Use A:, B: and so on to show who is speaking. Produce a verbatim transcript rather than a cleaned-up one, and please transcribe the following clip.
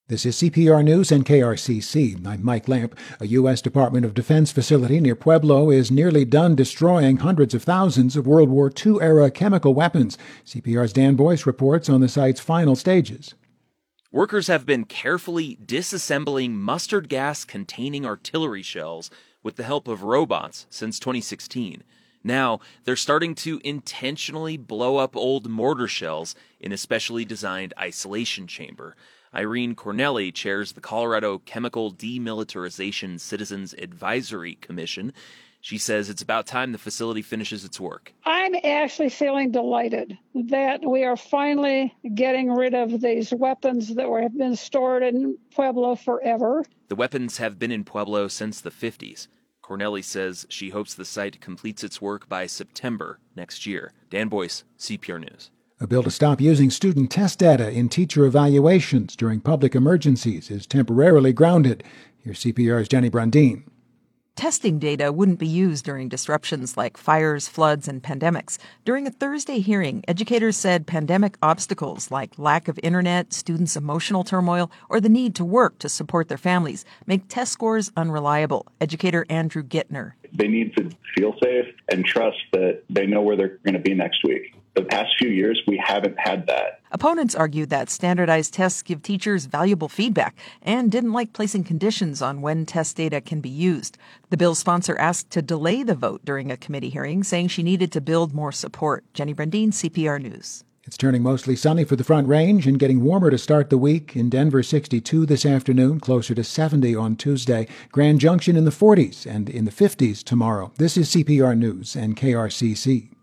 A: This is C P R News and K R C C. I'm Mike Lamp. A U S Department of Defense facility near Pueblo is nearly done destroying hundreds of thousands of World War Two-era chemical weapons. C P R's Dan Boyce reports on the site's final stages.
B: Workers have been carefully disassembling mustard gas-containing artillery shells with the help of robots since twenty sixteen. Now, they're starting to intentionally blow up old mortar shells in a specially designed isolation chamber. Irene Cornelli chairs the Colorado Chemical Demilitarization Citizens Advisory Commission. She says it's about time the facility finishes its work.
C: I'm actually feeling delighted that we are finally getting rid of these weapons that were, have been stored in Pueblo forever.
B: The weapons have been in Pueblo since the fifties. Cornelli says she hopes the site completes its work by September next year. Dan Boyce, C P R News.
A: A bill to stop using student test data in teacher evaluations during public emergencies is temporarily grounded. Here's C P R's Jenny Brundin.
D: Testing data wouldn't be used during disruptions like fires, floods, and pandemics. During a Thursday hearing, educators said pandemic obstacles like lack of internet, students' emotional turmoil, or the need to work to support their families make test scores unreliable. Educator Andrew Gittner.
E: They need to feel safe and trust that they know where they're going to be next week. The past few years, we haven't had that.
D: Opponents argued that standardized tests give teachers valuable feedback and didn't like placing conditions on when test data can be used. The bill's sponsor asked to delay the vote during a committee hearing, saying she needed to build more support. Jenny Brundin, C P R News.
A: It's turning mostly sunny for the Front Range and getting warmer to start the week. In Denver, sixty-two this afternoon, closer to seventy on Tuesday. Grand Junction in the forties and in the fifties tomorrow. This is C P R News and K R C C.